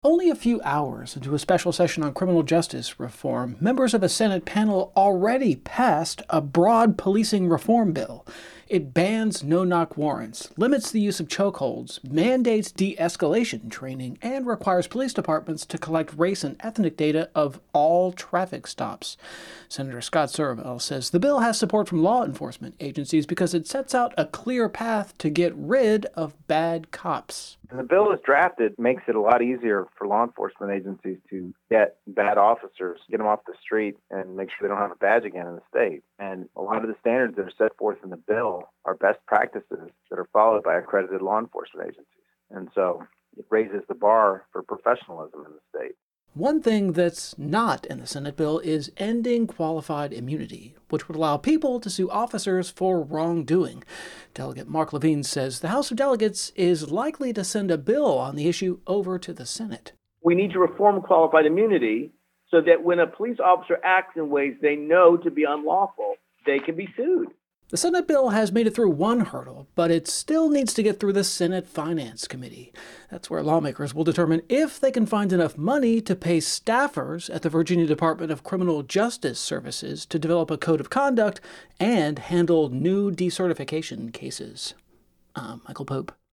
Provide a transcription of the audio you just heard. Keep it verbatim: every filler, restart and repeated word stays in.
Only a few hours into a special session on criminal justice reform, members of a Senate panel already passed a broad policing reform bill. It bans no-knock warrants, limits the use of chokeholds, mandates de-escalation training, and requires police departments to collect race and ethnic data of all traffic stops. Senator Scott Surovell says the bill has support from law enforcement agencies because it sets out a clear path to get rid of bad cops. And the bill as drafted makes it a lot easier for law enforcement agencies to get bad officers, get them off the street, and make sure they don't have a badge again in the state. And a lot of the standards that are set forth in the bill are best practices that are followed by accredited law enforcement agencies. And so it raises the bar for professionalism in the state. One thing that's not in the Senate bill is ending qualified immunity, which would allow people to sue officers for wrongdoing. Delegate Mark Levine says the House of Delegates is likely to send a bill on the issue over to the Senate. We need to reform qualified immunity so that when a police officer acts in ways they know to be unlawful, they can be sued. The Senate bill has made it through one hurdle, but it still needs to get through the Senate Finance Committee. That's where lawmakers will determine if they can find enough money to pay staffers at the Virginia Department of Criminal Justice Services to develop a code of conduct and handle new decertification cases. I'm Michael Pope.